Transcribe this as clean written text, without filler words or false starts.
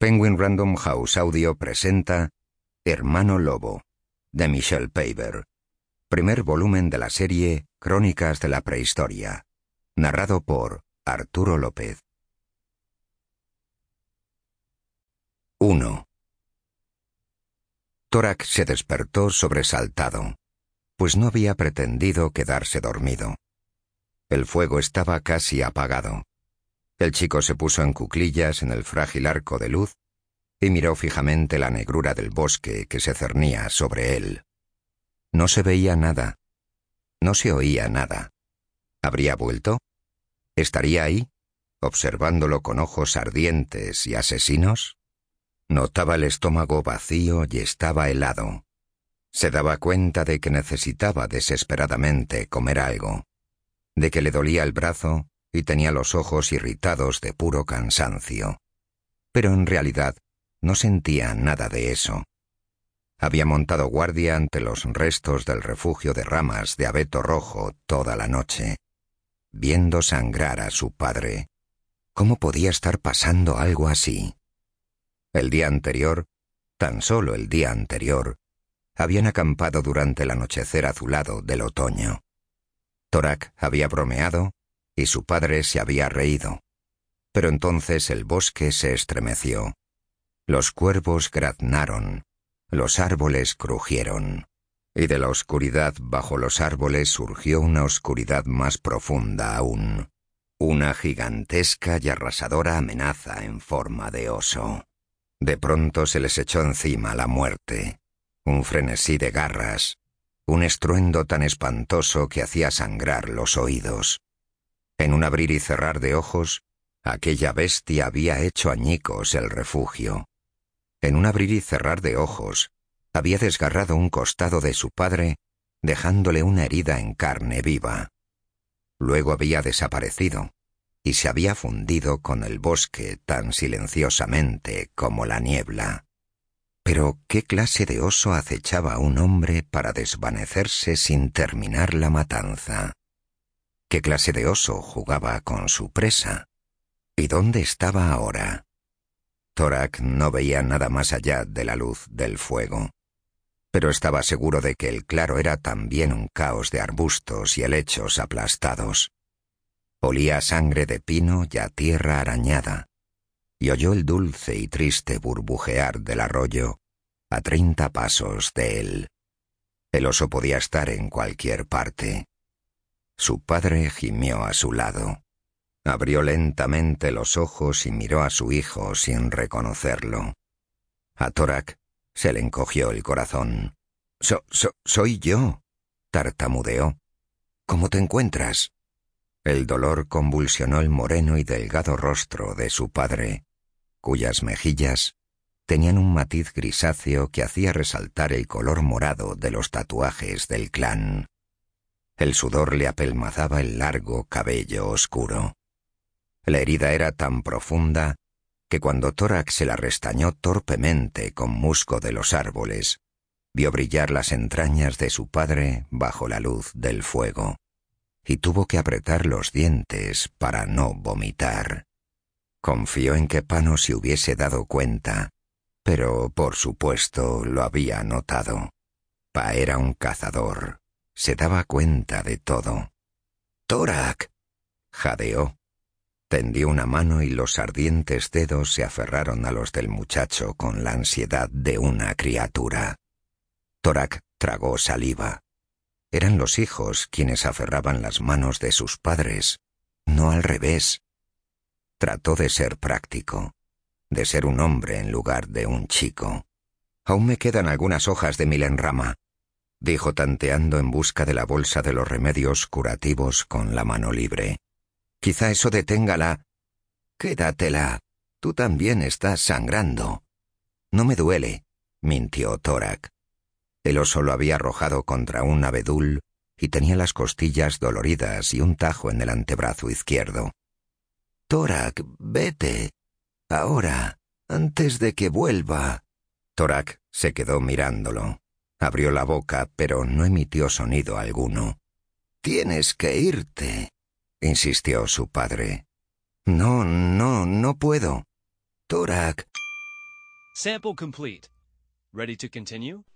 Penguin Random House Audio presenta Hermano Lobo, de Michelle Paver, primer volumen de la serie Crónicas de la Prehistoria, narrado por Arturo López. 1. Torak se despertó sobresaltado, pues no había pretendido quedarse dormido. El fuego estaba casi apagado. El chico se puso en cuclillas en el frágil arco de luz y miró fijamente la negrura del bosque que se cernía sobre él. No se veía nada. No se oía nada. ¿Habría vuelto? ¿Estaría ahí, observándolo con ojos ardientes y asesinos? Notaba el estómago vacío y estaba helado. Se daba cuenta de que necesitaba desesperadamente comer algo, de que le dolía el brazo y tenía los ojos irritados de puro cansancio. Pero en realidad no sentía nada de eso. Había montado guardia ante los restos del refugio de ramas de abeto rojo toda la noche, viendo sangrar a su padre. ¿Cómo podía estar pasando algo así? El día anterior, tan solo el día anterior, habían acampado durante el anochecer azulado del otoño. Torak había bromeado y su padre se había reído. Pero entonces el bosque se estremeció. Los cuervos graznaron, los árboles crujieron, y de la oscuridad bajo los árboles surgió una oscuridad más profunda aún, una gigantesca y arrasadora amenaza en forma de oso. De pronto se les echó encima la muerte, un frenesí de garras, un estruendo tan espantoso que hacía sangrar los oídos. En un abrir y cerrar de ojos, aquella bestia había hecho añicos el refugio. En un abrir y cerrar de ojos, había desgarrado un costado de su padre, dejándole una herida en carne viva. Luego había desaparecido, y se había fundido con el bosque tan silenciosamente como la niebla. Pero ¿qué clase de oso acechaba a un hombre para desvanecerse sin terminar la matanza? ¿Qué clase de oso jugaba con su presa? ¿Y dónde estaba ahora? Torak no veía nada más allá de la luz del fuego, pero estaba seguro de que el claro era también un caos de arbustos y helechos aplastados. Olía a sangre de pino y a tierra arañada, y oyó el dulce y triste burbujear del arroyo a 30 pasos de él. El oso podía estar en cualquier parte. Su padre gimió a su lado. Abrió lentamente los ojos y miró a su hijo sin reconocerlo. A Torak se le encogió el corazón. Soy yo, tartamudeó. ¿Cómo te encuentras? El dolor convulsionó el moreno y delgado rostro de su padre, cuyas mejillas tenían un matiz grisáceo que hacía resaltar el color morado de los tatuajes del clan. El sudor le apelmazaba el largo cabello oscuro. La herida era tan profunda que cuando Torak se la restañó torpemente con musgo de los árboles, vio brillar las entrañas de su padre bajo la luz del fuego, y tuvo que apretar los dientes para no vomitar. Confió en que Pano se hubiese dado cuenta, pero por supuesto lo había notado. Pa era un cazador. Se daba cuenta de todo. «¡Torak!», jadeó. Tendió una mano y los ardientes dedos se aferraron a los del muchacho con la ansiedad de una criatura. Torak tragó saliva. Eran los hijos quienes aferraban las manos de sus padres, no al revés. Trató de ser práctico, de ser un hombre en lugar de un chico. «Aún me quedan algunas hojas de milenrama», dijo tanteando en busca de la bolsa de los remedios curativos con la mano libre. «Quizá eso detenga la...». «Quédatela. Tú también estás sangrando». «No me duele», mintió Torak. El oso lo había arrojado contra un abedul y tenía las costillas doloridas y un tajo en el antebrazo izquierdo. «Torak, vete. Ahora, antes de que vuelva». Torak se quedó mirándolo. Abrió la boca, pero no emitió sonido alguno. «Tienes que irte», insistió su padre. «No puedo». «Torak». Sample complete. Ready to continue?